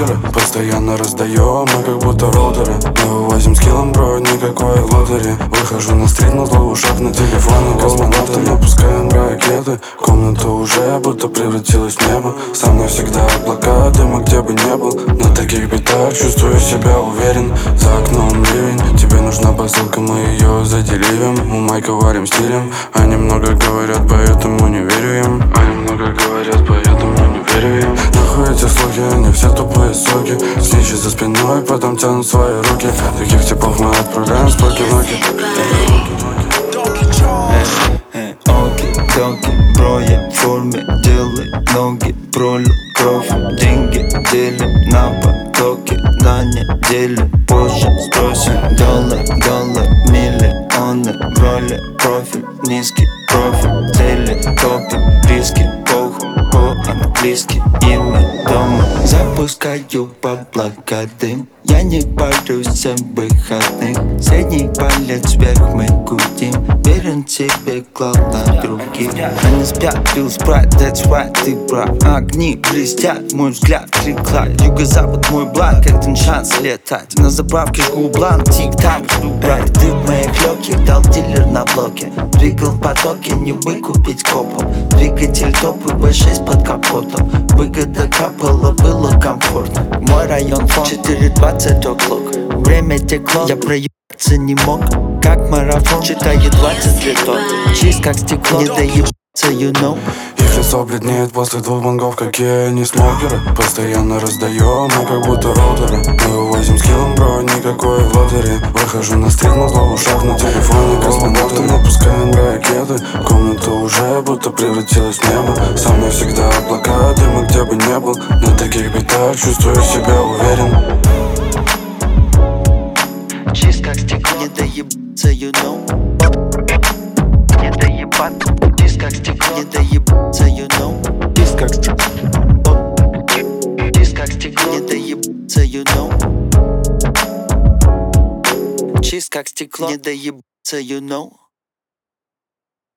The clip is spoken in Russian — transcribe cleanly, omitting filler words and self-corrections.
смокеры постоянно раздаем, мы как будто роутеры. Мы вывозим с киллом, бро, никакой лотереи. Выхожу на стрит, на злой ушах, на телефоне космонавты. Напускаем ракеты, комната уже будто превратилась в небо. Со мной всегда облака, дыма где бы не был. На таких битах чувствую себя уверен. За окном ливень, тебе нужна посылка, мы ее заделивим. У Майка варим стилем, они много говорят, поэтому не верю им. Они много говорят, поэтому не верю им. Нахуй эти слухи, они все тупые суки. Снищи за спиной, потом тянут свои руки. Таких типов мы отправляем с поки-ноки. Оки-доки, бро, я в форме, делай ноги, пролил кровь, деньги делим на потоке, на неделю позже спросим. Доллар, миллионы, в роли профиль, низкий профиль, цели, топим, риски, похуй, по-английски, имя дома. Запускаю бабла дым, я не парюсь всем выходных. Средний палец вверх мы кутим, верен тебе, главное других. Они спят, пил спрайт, that's right, ты прав. Огни блестят, мой взгляд крикла. Юго-запад мой бланк, один шанс летать. На заправке жгу бланк, тик-так, жду брат. Ты в моих легких, дал дилер на блоке. Прыгал в потоке, не выкупить копом. Двигатель топ и V6 под капотом. Выгода капала, было комфортно. Мой район фон 4:20 о'clock. Время текло, я проебаться не мог. Как марафон, читаю 20 летов. Чист как стекло, не доебаться, you know. Их лицо бледнеет после двух бангов, какие они смокеры. Постоянно раздаем, мы как будто роутеры. Мы вывозим с киллом, бро, никакой лотереи. Выхожу на стрит, на злой ушах, на телефоне космонавты. Напускаем ракеты, комната уже будто превратилась в небо. Со мной всегда облака, дыма где бы не был. На таких битах чувствую себя уверен. Чист как стекло, не доебаться, you know. Не доебаться, чист как стекло, не доебаться, you know. Чист как стекло, чист как стекло, не доебаться, you know. Чист как стекло, не доебаться, you know.